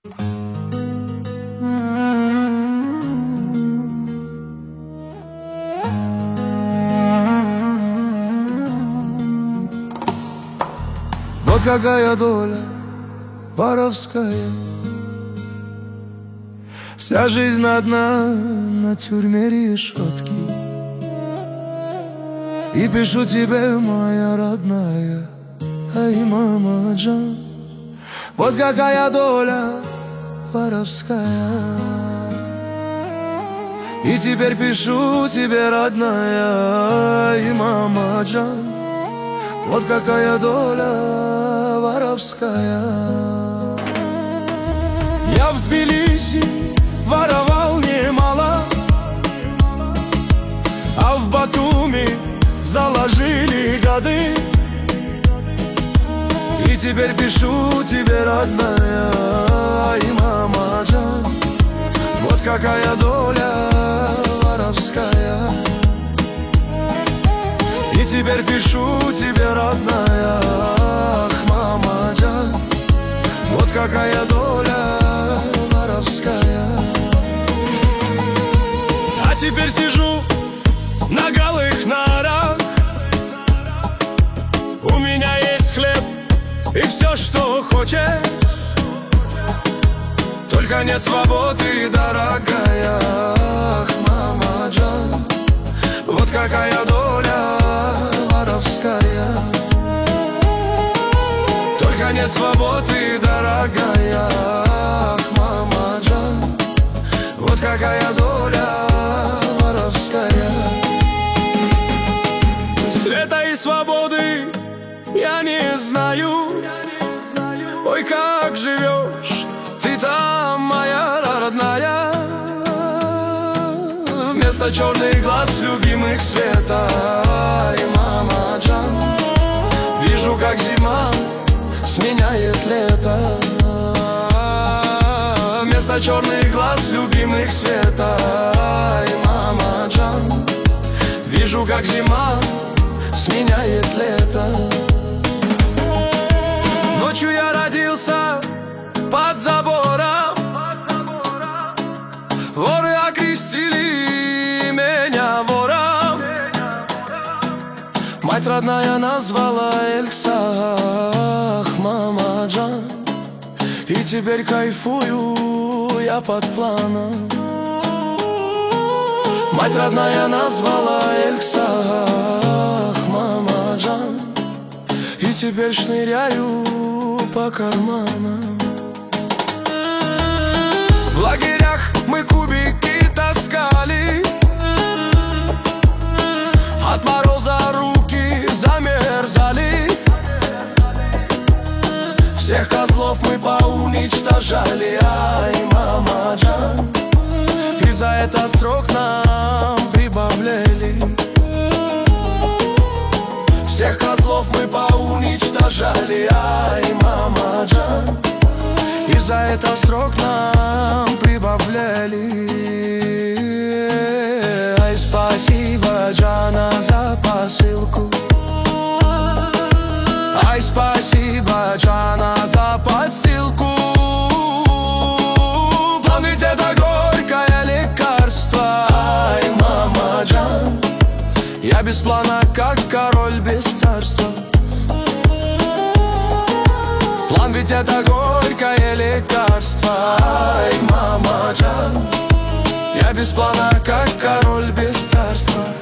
Вот какая доля воровская. Вся жизнь одна на тюрьме решетки. И пишу тебе, моя родная, ай, мама Джан. Вот какая доля воровская. И теперь пишу тебе, родная, ай, мама Джан. Вот какая доля воровская. Я в Тбилиси воровал немало, а в Батуми заложили годы. И теперь пишу тебе, родная, ай, мама Джан. Вот какая доля воровская. И теперь пишу тебе, родная, ах, мама Джан. Вот какая доля воровская. А теперь сижу на голых нарах. У меня есть хлеб и все, что хочешь. Только нет свободы, дорогая, ах, мама Джан. Вот какая доля воровская. Только нет свободы, дорогая, ах, мама Джан. Вот какая доля воровская. Света и свободы я не знаю. Ой, как живешь ты там, моя родная. Вместо черных глаз любимых света, ай, мама Джан. Вижу, как зима сменяет лето. Вместо черных глаз любимых света, ай, мама Джан. Вижу, как зима сменяет лето. Ночью я родился под забором. Воры окрестили меня вором. Мать родная назвала Эльса, ах, мама Джан. И теперь кайфую я под планом. Мать родная назвала Эльса, ах, мама Джан. И теперь шныряю по карманам. В лагерях мы кубики таскали. От мороза руки замерзали. Всех козлов мы поуничтожали, ай, мама Джан. И за это срок нам прибавляли. Всех козлов мы поуничтожали, ай, мама Джан. И за это срок нам прибавляли. Ай, спасибо, Джана, за посылку. Ай, спасибо, Джана, за подстилку. План ведь это горькое лекарство, ай, мама Джан. Я без плана, как король без царства. План ведь это горькое лекарство, ай, мама Джан. Я без плана, как король без царства.